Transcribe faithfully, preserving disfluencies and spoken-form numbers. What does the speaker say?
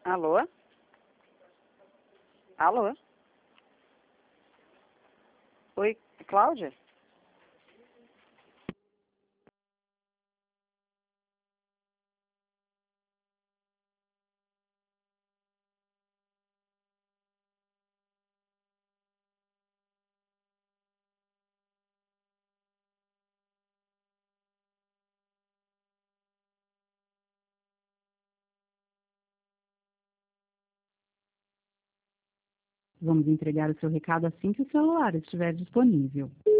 Alô? Alô? Oi, Cláudia? Vamos entregar o seu recado assim que o celular estiver disponível.